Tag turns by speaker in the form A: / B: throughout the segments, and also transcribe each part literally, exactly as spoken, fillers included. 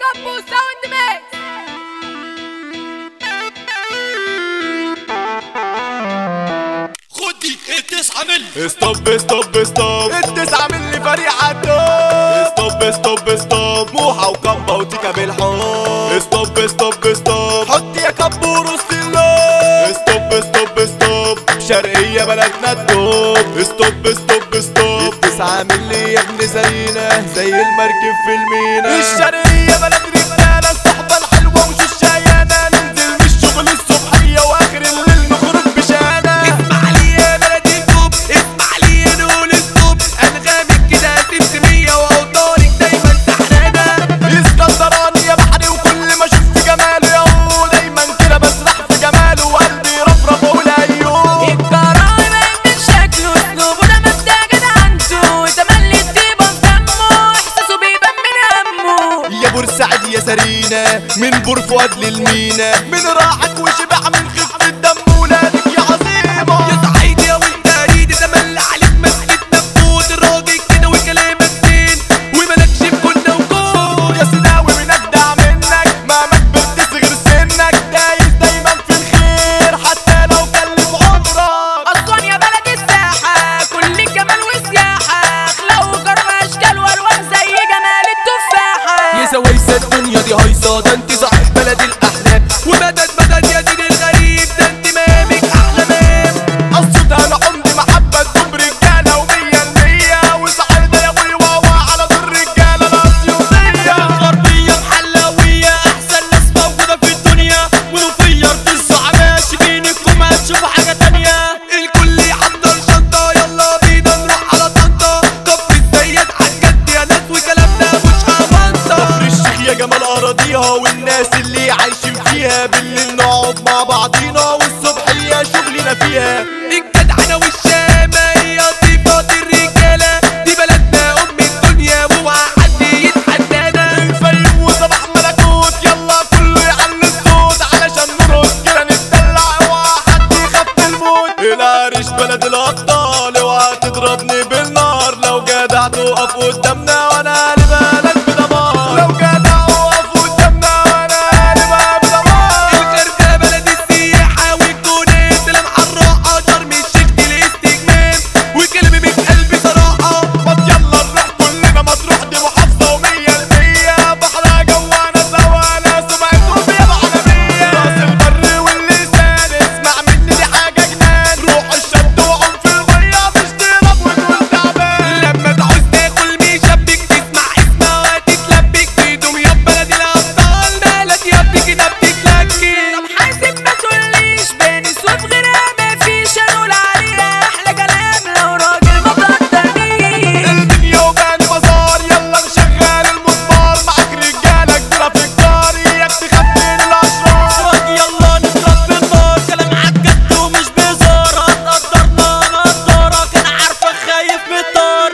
A: كابو ساوند ميكس.
B: خدي التسعة ملي.
C: ستوب ستوب ستوب التسعة ملي فريق عالدوب. ستوب ستوب ستوب موحة وكامبا وتيكا بالحب. ستوب ستوب ستوب حط يا كابو رص اللوب. ستوب ستوب ستوب شرقية بلدنا الدوب. ستوب ستوب ستوب التسعة ملي يا ابن زينا زي المركب في المينا. الشرقية بلد رجالة الصحبة الحلوة وش الشيانة. ننزل من الشغل الصبحية واخر الليل نخرج بشانة.
B: اسمع لي يا بلد الدوب، اسمع لي يا نقول الدوب. انغامك كده سمسمية واوطانك دايما سحرانة.
C: اسكندراني يا بحري وكل ما اشوف في جماله يا هو دايما كده بسرح في جماله وقلبي رفرف اقول ايوه.
A: الكراوي من شكله اسلوبه ده مبتاجد عنده. تملي الطيبة في دمه احساسه بيبان من همه.
C: يا بورسعيد يا سرينا من بور فؤاد للمينا. من راحك وشبع من خفة دم ولادك يا عظيمة.
B: يا صعيد يا وانت اريد تملى عليك مسكت نبوت. الراجل كده وكلامك زين ومالكش بكنا وكون.
C: يا سيداوي من اجدع منك مهما كبرت صغير سنك. دايس دايما في الخير حتى لو كلف عمرك.
A: أسوان يا بلد الساحة كل جمال وسياحة. أخلاق وكرم أشكال وألوان زي جمال التفاحة.
B: يا سويسة الدنيا دي هايصة، ده انت صاحب بلد الاحلام. ومدد مدد يا سيدي الغريب، ده انت مامك احلى مام.
C: قصتها لعمدي محبة تجيب رجالة ومية المية. وسعيدة يا ابوي واوا على دور رجالة الأسيوطية.
B: غربية محلاوية احسن ناس موجودة في الدنيا. ونفير في الزعماء شبينكم هتشوفوا حاجة تانية. الكل يحضر شنطة يلا بينا نروح على طنطا. كفر الزيات عالجد يا ناس وكلامنا مش هبنطة.
C: كفر الشيخ يا جمال أراضيها والناس اللي عايشين فيها. بالليل نقعد مع بعضينا والصبحية شغلنا فيها.
B: الجدعنة والشامة هي صفات الرجالة. دي بلدنا أم الدنيا واوعى حد يتحدانا.
C: الفيوم وصباح ملكوت يلا كله يعلي الصوت. علشان نرقص كده نتدلع اوعى حد يخاف من الموت. العريش بلد الأبطال اوعى تضربني بالنار. لو جدع تقف قدامنا وانا قلبها لك بدمار. لو جدع اقف قدامنا وانا قلبها بدمار.
B: الغردقة بلد السياحة والتونس المحرقة. شرم الشيخ دي الاستجمام وكلمة من قلبي صراحة.
C: طب يلا نروح كلنا مطروح دي محافظة ومية المية. بحرها جوانا سوا لا سمعتهم يا بعالمية. راس البر واللسان اسمع مني دي حاجة جنان. روح الشط وعوم في المية مش تهرب وتقول تعبان.
B: لما تعوز تاكل مشبك تسمع اسمها وهتتلبك. في دمياط بلد الأبطال مالك يا ابني كده بتتلكك.
A: طب حاسب ما تقوليش بين السوق غيرها مفيش. هنقول عليها أحلى كلام لو راجل ما تقدرنيش.
C: الدنيا وبان بازار يلا نشغل المزمار. معاك رجالة كبيرة في الجار اياك تخاف من الأشرار.
B: شوق يلا نضرب بالنار. كلام عالجد ومش بهزار. هتقدرنا نقدرك انا عارفك خايف من الطار.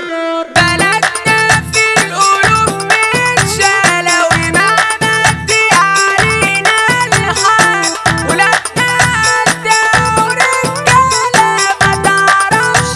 A: بلدنا في القلوب متشالة ومعمدي علينا الحال. ولادنا قدة ورجالة ما تعرفش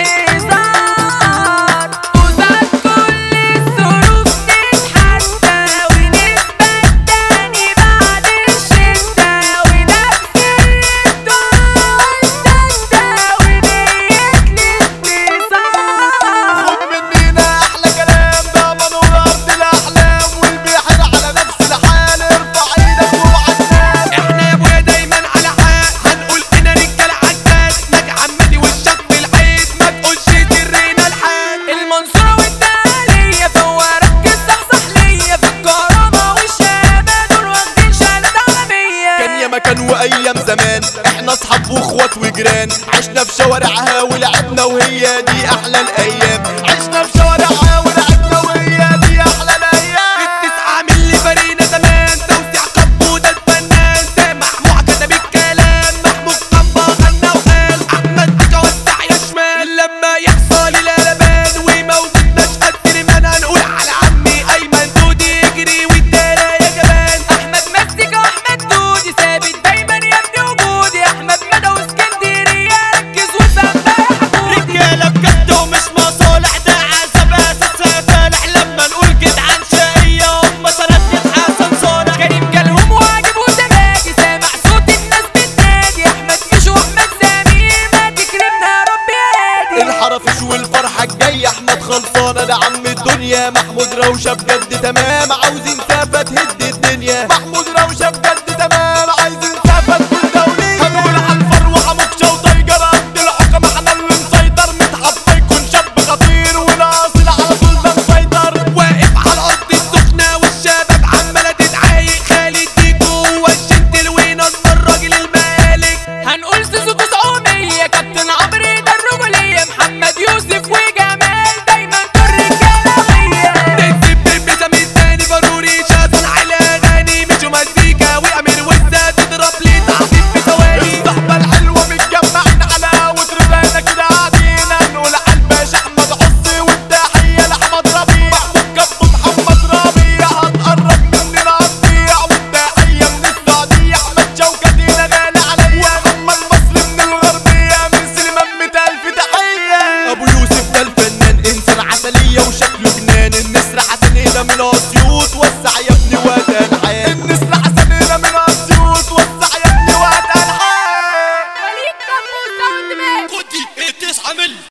A: الهزار. قصاد كل الظروف نتحدى ونثبت تاني بعد الشدة. ونفس الردة والسدة ونية الانتصار.
C: خد مننا احلى كلام ده منور ارض الاحلام. والبحر على نفس الحال ارفع ايدك واوعى تنام.
B: احنا يا ابويا دايما على حق. هنقول انا رجاله عجال. ناجي عمادي والشط العيد ما تقولش سرنا الحال.
A: المنصورة والدهلية فهو ركز صحصح ليا. في الكرامة والشهامة دول واخدين شهادات عالمية.
C: كان يا مكان وايام زمان احنا اصحاب واخوات وجيران. عشنا في شوارعها ولعبنا وهي دي احلى الايام. عشنا في شوارعها ولعبنا وهي دي احلى الايام.
B: التسعة ملي فرينا زمان. توزيع كبودة الفنان سامح موع كتب الكلام. محمود قنبة غنى وقال احمد تيجا وسع يا شمال. لما يحصل القلبان وموجود مشهد سليمان. هنقول على عمي ايمن دودي يجري والدايرة يا جبان.
A: أحمد مسك وأحمد دودي ثابت دايما يا ابني وجودي. أحمد مدى واسكندرية ركز وفهم بقى يا حبودي.
B: رجالة بجد ومش
C: ياما عاوزين سافة تهد الدنيا. محمود